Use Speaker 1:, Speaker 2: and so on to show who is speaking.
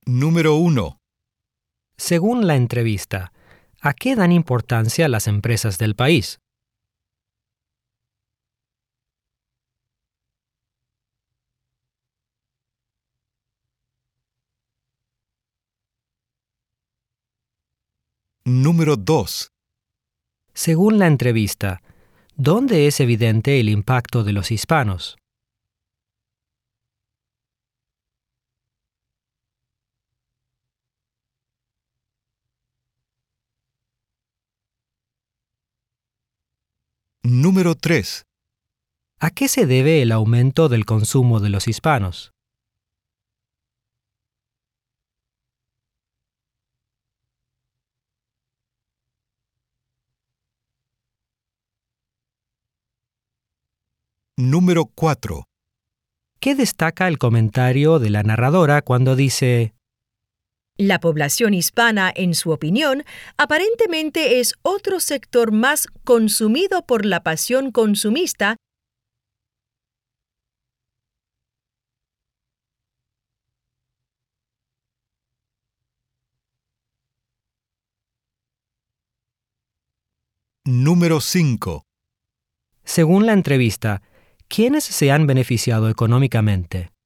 Speaker 1: Número 1.
Speaker 2: Según la entrevista, ¿a qué dan importancia las empresas del país?
Speaker 1: Número 2.
Speaker 2: Según la entrevista, ¿dónde es evidente el impacto de los hispanos?
Speaker 1: Número 3.
Speaker 2: ¿A qué se debe el aumento del consumo de los hispanos?
Speaker 1: Número 4.
Speaker 2: ¿Qué destaca el comentario de la narradora cuando dice:
Speaker 3: La población hispana, en su opinión, aparentemente es otro sector más consumido por la pasión consumista?
Speaker 1: Número 5.
Speaker 2: Según la entrevista, ¿quiénes se han beneficiado económicamente?